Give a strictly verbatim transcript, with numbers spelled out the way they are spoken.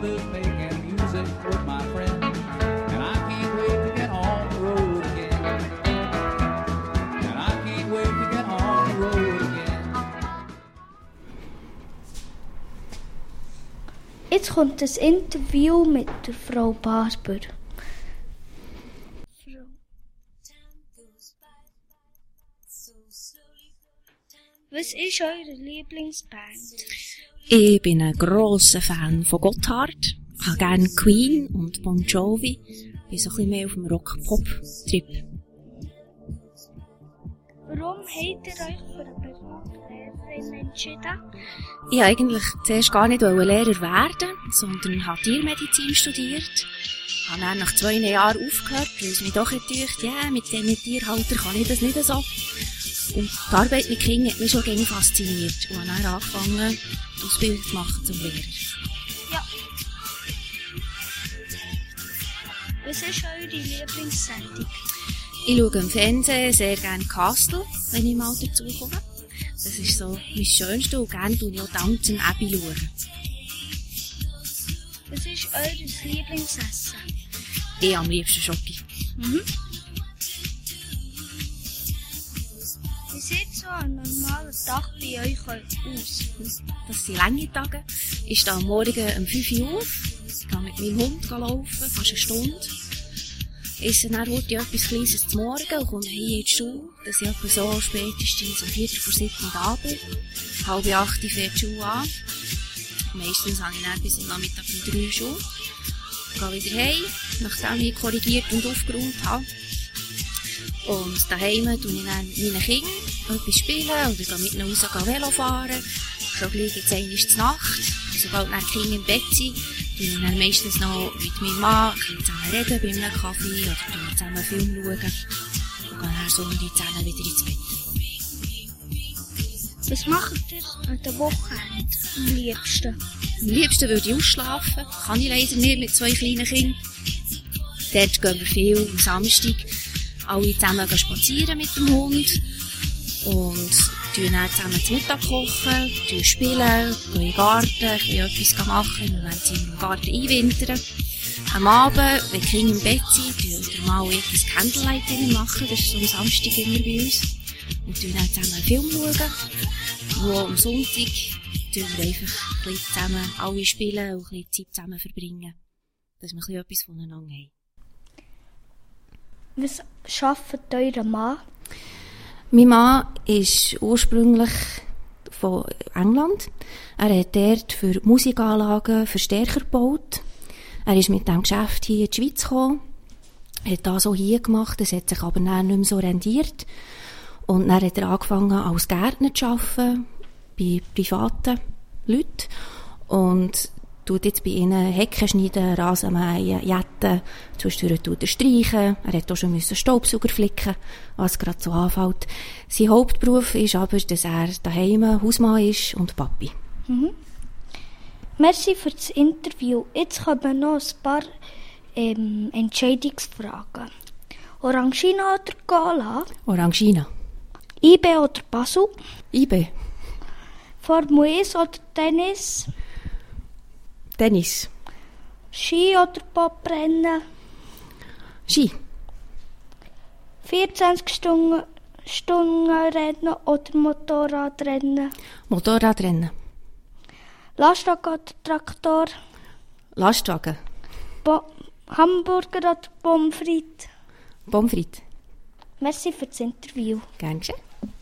live making music with my friends, and I can't wait to get on the road again. And I can't wait to get on the road again. Jetzt kommt das Interview mit der Frau Barber. Was ist eure Lieblingsband? Ich bin ein grosser Fan von Gotthard. Ich habe gerne Queen und Bon Jovi. Ich bin so ein bisschen mehr auf dem Rock-Pop-Trip. Warum habt ihr euch für eine Berufslehrerin entschieden? Ich wollte eigentlich zuerst gar nicht Lehrer werden, sondern habe Tiermedizin studiert. Ich habe dann nach zwei Jahren aufgehört, weil es mich doch gedacht, ja, yeah, mit diesen Tierhaltern kann ich das nicht so. Und die Arbeit mit Kindern hat mich schon gerne fasziniert. Und habe dann angefangen, die Ausbildung zu machen zum Lehrer. Ja. Was ist eure Lieblingssendung? Ich schaue im Fernsehen sehr gerne Castle, wenn ich mal dazu komme. Das ist so mein Schönste und gerne schaue ich auch Downton Abbey. Schauen. Was ist euer Lieblingsessen? Ich am liebsten Schoki. Mhm. Wie sieht so ein normaler Tag bei euch aus? Das sind lange Tage. Ich stehe am Morgen um fünf Uhr auf, gehe mit meinem Hund laufen, fast eine Stunde. Esse dann heute etwas Kleines zum Morgen und komme hier in die Schule, dass ich etwa so spätestens um Viertel vor sieben da bin. Halb acht fährt die Schule an. Meistens habe ich dann bis am Nachmittag um drei Schule. Gehe wieder heim, nachdem ich korrigiert und aufgeräumt habe. Und daheim tue ich dann mit meinen Kindern etwas spielen oder gehe mit ihnen raus Velo fahren. So gleich gibt es einmal zur Nacht. Sobald dann die Kinder im Bett sind, tue ich dann meistens noch mit meinem Mann ein bisschen zusammen reden bei einem Kaffee oder tue wir zusammen einen Film schauen und gehen dann so um die Zähne wieder ins Bett. Was macht ihr an den Wochenenden am liebsten? Am liebsten würde ich ausschlafen. Kann ich leider nicht mit zwei kleinen Kindern. Dort gehen wir viel am Samstag alle zusammen spazieren mit dem Hund. Und wir dann zusammen zu Mittag kochen, spielen, gehen in den Garten, etwas machen. Wir werden sie im Garten einwintern. Am Abend, wenn die Kinder im Bett sind, tun wir mal etwas Candlelight machen. Das ist so am Samstag immer bei uns. Und wir dann zusammen einen Film schauen. Wo am Sonntag tun wir einfach ein bisschen zusammen alle spielen und ein bisschen Zeit zusammen verbringen. Dass wir ein bisschen etwas voneinander haben. Was arbeitet euer Mann? Mein Mann ist ursprünglich von England. Er hat dort für Musikanlagen Verstärker gebaut. Er ist mit diesem Geschäft hier in die Schweiz gekommen. Er hat das auch hier gemacht, das hat sich aber dann nicht mehr so rendiert. Und dann hat er angefangen, als Gärtner zu arbeiten, bei privaten Leuten. Und tut jetzt bei ihnen Hecken schneiden, Rasen mähen, jetten, zwischendurch tut er streichen. Er hat auch schon müssen Staubsauger flicken, was gerade so anfällt. Sein Hauptberuf ist aber, dass er daheim Hausmann ist und Papi. Mhm. Merci für das Interview. Jetzt kommen noch ein paar ähm, Entscheidungsfragen. Orangina oder Gala? Orangina. I B oder Basel? I B. Formel eins oder Tennis? Tennis. Ski oder Bobrennen? Ski. vierzwanzig Stunden, Stunden Rennen oder Motorradrennen? Motorradrennen. Lastwagen oder Traktor? Lastwagen. Bo- Hamburger oder Pommes frites? Pommes frites. Merci für das Interview. Gern geschehen.